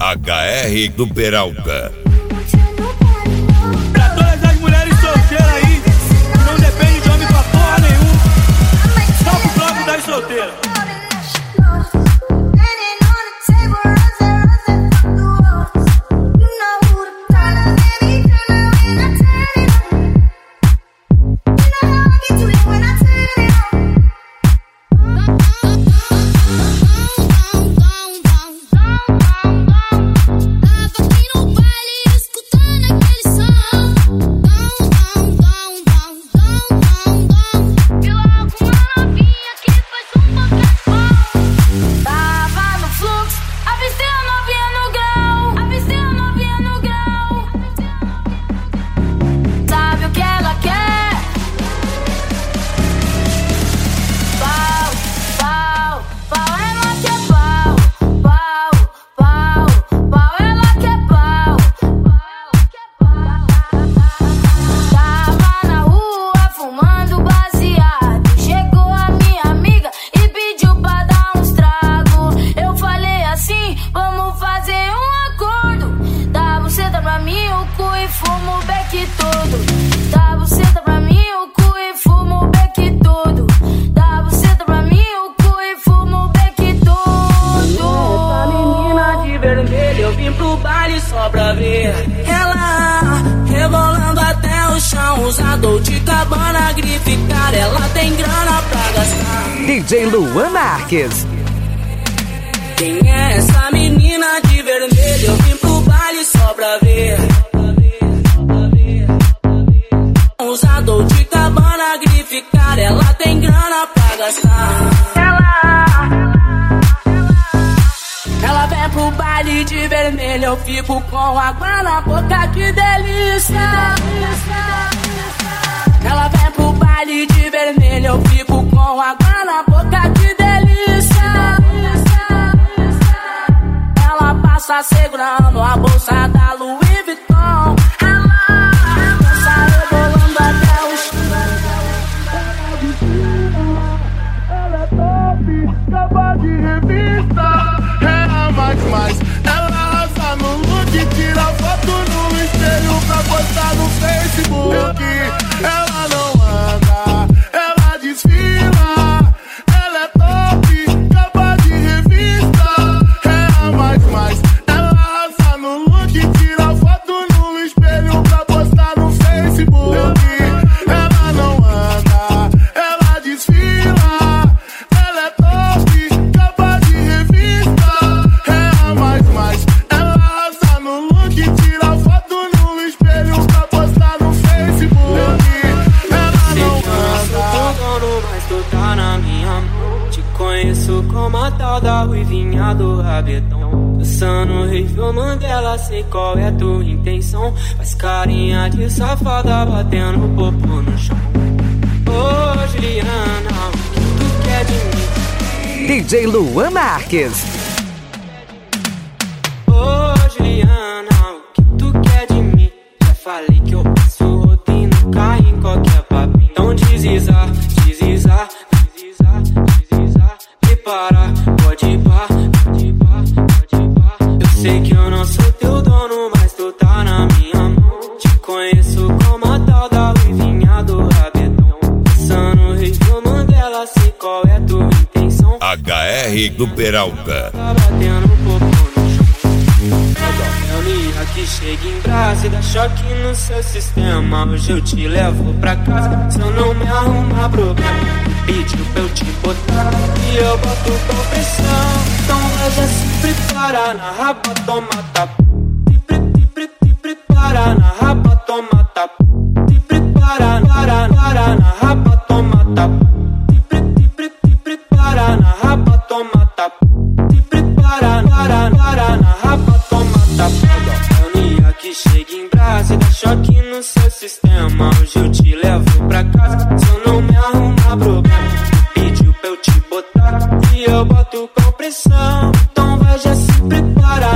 HR do Peralta. Pra todas as mulheres solteiras aí, que não depende de homem pra porra nenhuma, só pro bloco das solteiras. Só pra ver ela rebolando até o chão, usador de cabana, grife, cara, ela tem grana pra gastar. DJ Luan Marques. Quem é essa menina de vermelho? Eu vim pro baile só pra ver. Usador de cabana, grife, cara, ela tem grana pra gastar. Ela vem pro baile de vermelho, eu fico com água na boca, que delícia. Ela vem pro baile de vermelho, eu fico com água na boca, que delícia. Ela passa segurando a bolsa da Louis Vuitton. Ela dança rebolando até o chão. Ela é top, capa de revista. Mas ela arrasa no look, tira foto no espelho pra postar no Facebook. Ela não anda, ela desfila. Ela é top, capa de revista. É a mais. Ela arrasa no look, tira foto no espelho pra postar no Facebook. Ela não anda, ela desfila. Ela é top, capa de revista. Mas ela arrasa no look, tira foto no espelho pra postar no Facebook. Ela não anda. Mas tu tá na minha mão. Te conheço como a tal da ruivinha do rabetão. Dançando review Mandela, sei qual é tua intenção. Faz carinha de safada, batendo popo no chão. Ô Juliana, o que tu quer de mim? DJ Luan Marques. Juliana, o que tu quer de mim? Já falei que eu passo rotina, cai em qualquer papinho. Então deslizar, prepara, pode ir pá. Eu sei que eu não sou teu dono, mas tu tá na minha mão. Te conheço como a tal da ruivinha do rabetão. Dançando review Mandela, sei qual é tua intenção. HR do Peralta. Tá batendo popo. Que chega em brasa e dá choque no seu sistema. Hoje eu te levo pra casa, se eu não me arrumar problema. Pediu pra eu te botar e eu boto com pressão. Então vai já se prepara, na raba toma tapa. Se prepara, na raba toma tapa. Se prepara, na raba toma tapa. Se prepara, na raba toma tapa. Se prepara, na raba toma tapa. Que chega em brasa e dá choque no seu sistema. Hoje eu te levo pra casa, se eu não me arrumar problema. Pediu pra eu te botar e eu boto com pressão. Então vai já se prepara,